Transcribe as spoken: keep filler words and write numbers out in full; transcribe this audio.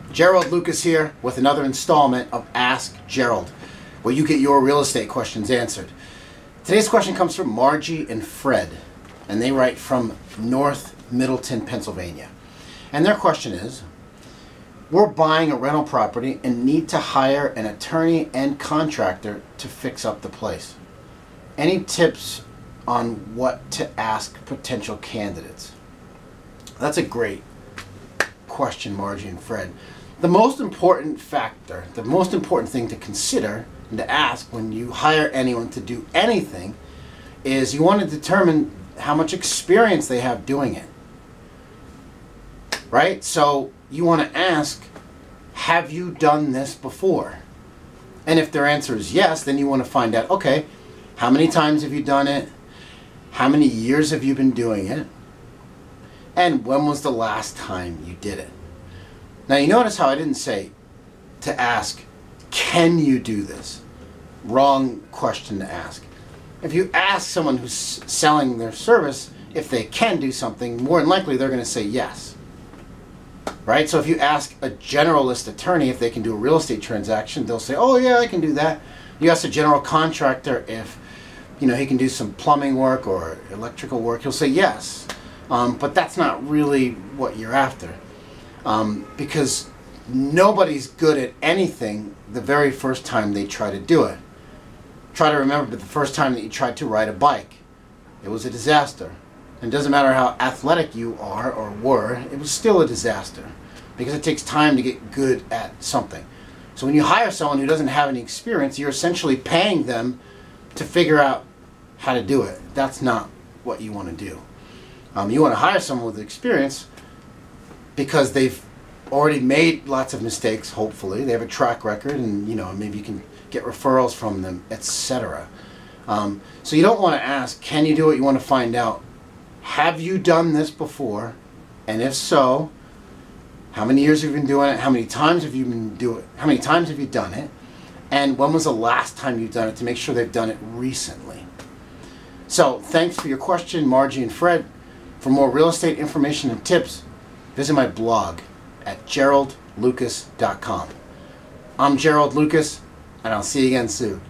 Gerald Lucas here with another installment of Ask Gerald, where you get your real estate questions answered. Today's question comes from Margie and Fred, and they write from North Middleton, Pennsylvania. And their question is, we're buying a rental property and need to hire an attorney and contractor to fix up the place. Any tips on what to ask potential candidates? That's a great question, Margie and Fred. The most important factor, the most important thing to consider and to ask when you hire anyone to do anything is you want to determine how much experience they have doing it. Right? So you want to ask, have you done this before? And if their answer is yes, then you want to find out, okay, how many times have you done it? How many years have you been doing it? And when was the last time you did it? Now you notice how I didn't say to ask, can you do this? Wrong question to ask. If you ask someone who's selling their service if they can do something, more than likely they're going to say yes. Right? So if you ask a generalist attorney if they can do a real estate transaction, they'll say, oh yeah, I can do that. You ask a general contractor if you know he can do some plumbing work or electrical work, he'll say yes. Um, but that's not really what you're after. Um, because nobody's good at anything the very first time they try to do it. Try to remember the first time that you tried to ride a bike. It was a disaster. And it doesn't matter how athletic you are or were, it was still a disaster. Because it takes time to get good at something. So when you hire someone who doesn't have any experience, you're essentially paying them to figure out how to do it. That's not what you want to do. Um, you want to hire someone with experience because they've already made lots of mistakes, hopefully. They have a track record and, you know, maybe you can get referrals from them, et cetera. Um, so you don't want to ask, can you do it? You want to find out, have you done this before? And if so, how many years have you been doing it? How many times have you been doing it? How many times have you done it? And when was the last time you've done it, to make sure they've done it recently? So thanks for your question, Margie and Fred. For more real estate information and tips, visit my blog at gerald lucas dot com. I'm Gerald Lucas, and I'll see you again soon.